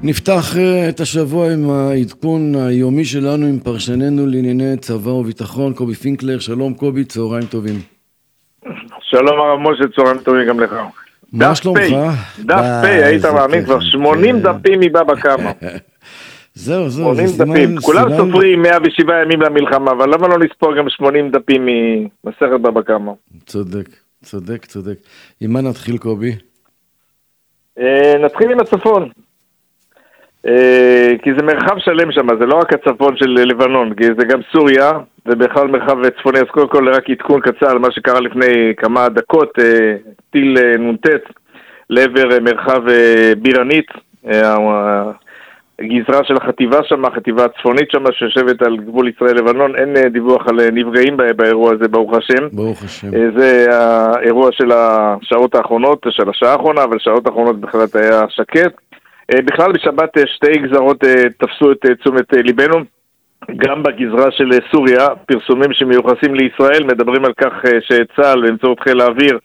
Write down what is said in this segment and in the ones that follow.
נפתח את השבוע עם העדכון היומי שלנו עם פרשננו לענייני צבא וביטחון, קובי פינקלר. שלום קובי, צהריים טובים. שלום הרב משה, צהריים טובים גם לך. מה שלומך? דף פי, היית מאמין כבר 80 דפים מבבא קמא. זהו, 80 דפים, כולם סופרים 107 ימים למלחמה, אבל למה לא נספור גם 80 דפים ממסכת בבא קמא? צודק. עם מה נתחיל קובי? נתחיל עם הצפון. כי זה מרחב שלם שם, זה לא רק הצפון של לבנון, כי זה גם סוריה, זה בכלל מרחב צפוני. אז קודם כל רק עדכון קצר על מה שקרה לפני כמה דקות, טיל נ"ט לעבר מרחב בירנית, הגזרה של החטיבה שם, החטיבה הצפונית שם שיושבת על גבול ישראל-לבנון. אין דיווח על נפגעים באירוע הזה, ברוך השם. זה האירוע של השעות האחרונות, של השעה האחרונה, אבל שעות האחרונות בכלל היה שקט. בכלל בשבת שתי גזרות תפסו את תשומת ליבנו, גם בגזרה של סוריה, פרסומים שמיוחסים לישראל מדברים על כך שצה"ל באמצעות חיל האוויר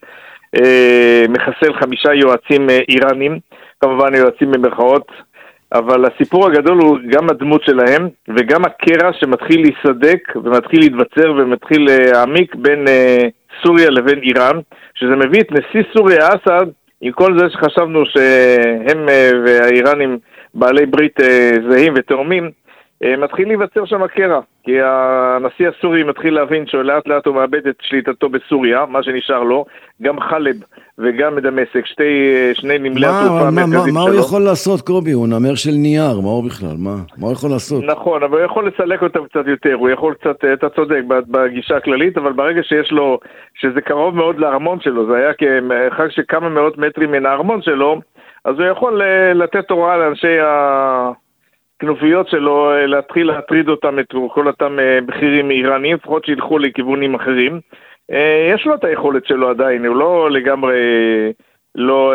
מחסל 5 יועצים איראנים, כמובן יועצים במרכאות, אבל הסיפור הגדול הוא גם הדמות שלהם וגם הקרע שמתחיל להיסדק ומתחיל להתבצר ומתחיל להעמיק בין סוריה לבין איראן, שזה מביא את נשיא סוריה אסד, עם כל זה שחשבנו שהם והאיראנים בעלי ברית זהים ותאומים, מתחיל להיווצר שם קרע, כי הנשיא הסורי מתחיל להבין שלאט לאט הוא מאבד את שליטתו בסוריה, מה שנשאר לו, גם חלב וגם דמשק, שני נמלי התעופה המרכזיים שלו. מה הוא יכול לעשות קובי? הוא נמר של נייר, מה הוא בכלל? מה הוא יכול לעשות? נכון, אבל הוא יכול לסלק אותם קצת יותר, הוא יכול קצת, אתה צודק בגישה הכללית, אבל ברגע שיש לו, שזה קרוב מאוד לארמון שלו, זה היה כמרחק של כמה מאות מטרים מן הארמון שלו, אז הוא יכול לתת הוראה לאנשי הכנופיות שלו, להתחיל להטריד אותם, את כל אותם בכירים איראנים, לפחות שילכו לכיוונים אחרים. יש לו את היכולת שלו עדיין, הוא לא לגמרי, לא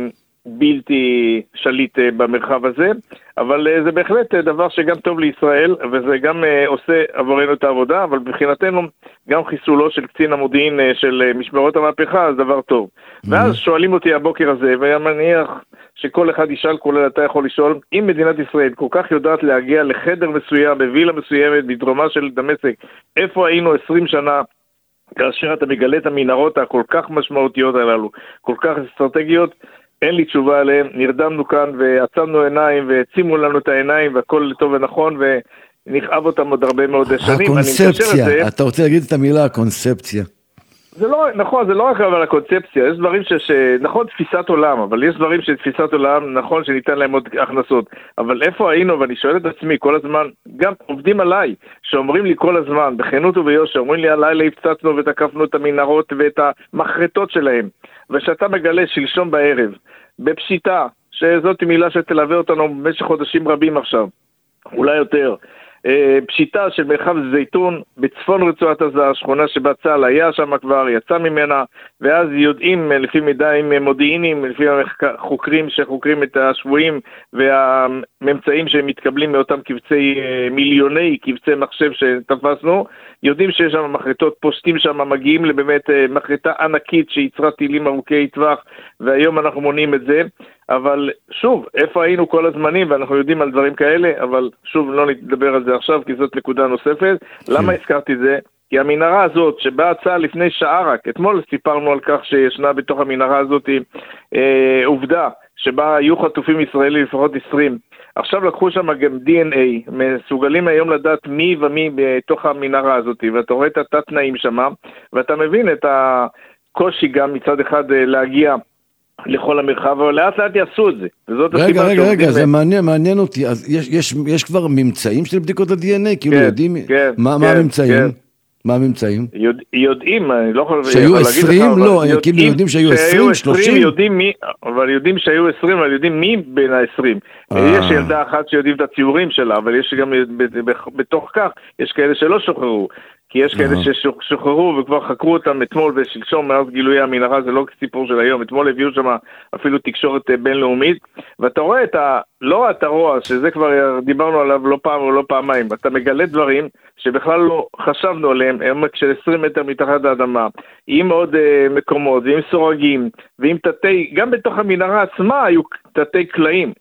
בלתי שליט במרחב הזה, אבל זה בהחלט דבר שגם טוב לישראל, וזה גם עושה עבורנו את העבודה, אבל מבחינתנו גם חיסולו של קצין המודיעין של משמרות המהפכה, זה דבר טוב. ואז שואלים אותי הבוקר הזה, ואני מניח שכל אחד ישאל, כולל אתה יכול לשאול, אם מדינת ישראל כל כך יודעת להגיע לחדר מסוים, בווילה מסוימת, בדרומה של דמשק, איפה היינו 20 שנה, כאשר אתה מגלה את המנהרות הכל כך משמעותיות הללו, כל כך אסטרטגיות, אין לי תשובה עליהם. נרדמנו כאן ועצמנו עיניים והצימו לנו את העיניים והכל טוב ונכון ונכאב אותם עוד הרבה מאוד שנים. הקונספציה, אתה רוצה להגיד את המילה הקונספציה. זה לא, נכון, זה לא רק אבל הקונספציה, יש דברים נכון, תפיסת עולם, אבל יש דברים שתפיסת עולם, נכון שניתן להם עוד הכנסות, אבל איפה היינו, ואני שואל את עצמי כל הזמן, גם עובדים עליי, שאומרים לי כל הזמן, בכנות וביושר, אומרים לי הלילה הפצצנו ותקפנו את המנהרות ואת המחרטות שלהם, ושאתה מגלה שלשום בערב, בפשיטה, שזאת מילה שתלווה אותנו במשך חודשים רבים עכשיו, אולי יותר, פשיטה של מרחב זיתון בצפון רצועת עזה, שכונה שבה צה"ל היה שם כבר, יצא ממנה, ואז יודעים לפי מידעים מודיעיניים, לפי החוקרים שחוקרים את השבויים והממצאים שמתקבלים מאותם מיליוני קבצי מחשב שתפסנו, יודעים שיש שם מחרטות, פושטים שם, מגיעים לבאמת מחרטה ענקית שיצרה טילים ארוכי טווח, והיום אנחנו מונעים את זה. אבל שוב, איפה היינו כל הזמנים, ואנחנו יודעים על דברים כאלה, אבל שוב לא נדבר על זה עכשיו, כי זאת נקודה נוספת. למה הזכרתי את זה? כי המנהרה הזאת, שבאה צה"ל לפני שעה רק, אתמול סיפרנו על כך שישנה בתוך המנהרה הזאת עובדה, שבה היו חטופים ישראלים לפחות 20. עכשיו לקחו שם גם DNA, מסוגלים היום לדעת מי ומי בתוך המנהרה הזאת, ואתה רואה את התת-תנאים שם, ואתה מבין את הקושי גם מצד אחד להגיע לכל המרחב, אבל לאט לאט יעשו את זה. רגע, זה מעניין אותי. אז יש כבר ממצאים של בדיקות ה-DNA? כאילו יודעים מה הממצאים? מה הממצאים? יודעים, אני לא יכול... שהיו 20? לא, כאילו יודעים שהיו 20, 30? אבל יודעים שהיו 20, אבל יודעים מי בין ה-20. יש ילדה אחת שיודעים את הציורים שלה, אבל יש גם בתוך כך, יש כאלה שלא שוחררו. כי יש כאלה ששוחררו וכבר חקרו אותם אתמול ושלשום מאז גילוי המנהרה, זה לא סיפור של היום, אתמול הביאו שם אפילו תקשורת בינלאומית, ואתה רואה לא את הרוע, שזה כבר דיברנו עליו לא פעם או לא פעמיים, אתה מגלה דברים שבכלל לא חשבנו עליהם, עמק של 20 מטר מתחת האדמה, עם עוד מקומות, ועם סורגים, ועם תתי, גם בתוך המנהרה עצמה היו תתי קלעים,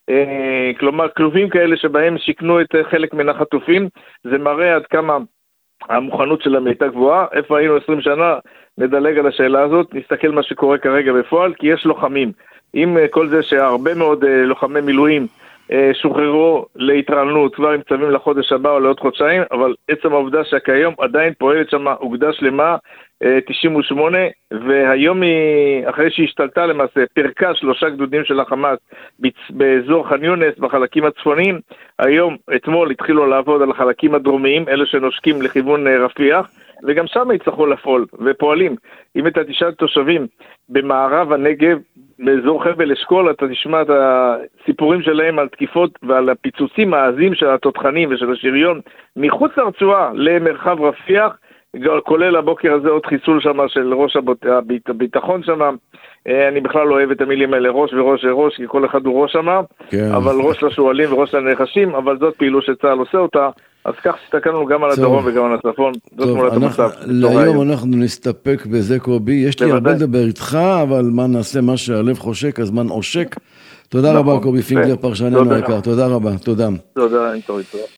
כלומר כלובים כאלה שבהם שיקנו את חלק מן החטופים, זה מראה עד כמה המוכנות שלהם הייתה גבוהה. איפה היינו 20 שנה? נדלג על השאלה הזאת, נסתכל מה שקורה כרגע בפועל, כי יש לוחמים. עם כל זה שהרבה מאוד לוחמי מילואים שוחררו להתרעננות כבר עם צווים לחודש הבא או לעוד חודשיים, אבל עצם העובדה שכיום עדיין פועלת שם אוגדה שלמה 98, והיום היא, אחרי שהשתלטה למעשה, פרקה 3 גדודים של החמאס באזור ח'אן יונס בחלקים הצפוניים. היום, אתמול התחילו לעבוד על החלקים הדרומיים, אלה שנושקים לכיוון רפיח, וגם שם יצטרכו לפעול ופועלים. אם אתה תשאל תושבים במערב הנגב, באזור חבל אשכול, אתה תשמע את הסיפורים שלהם על תקיפות ועל הפיצוצים העזים של התותחנים ושל השריון מחוץ לרצועה למרחב רפיח, כולל הבוקר הזה עוד חיסול שם של ראש הביטחון שם. אני בכלל לא אוהב את המילים האלה, ראש וראש וראש, כי כל אחד הוא ראש שם, כן. אבל ראש לשואלים וראש לנחשים, אבל זאת פעילות שצה"ל עושה אותה, אז כך הסתכלנו גם על הדרום וגם על הצפון. זאת תמונת המצב. להיום אנחנו נסתפק בזה, קובי. יש לי הרבה לדבר איתך, אבל מה נעשה, מה שהלב חושק, הזמן עושק. תודה רבה, קובי פינקלר, פרשננו היקר. תודה רבה, תודה. תודה, תודה.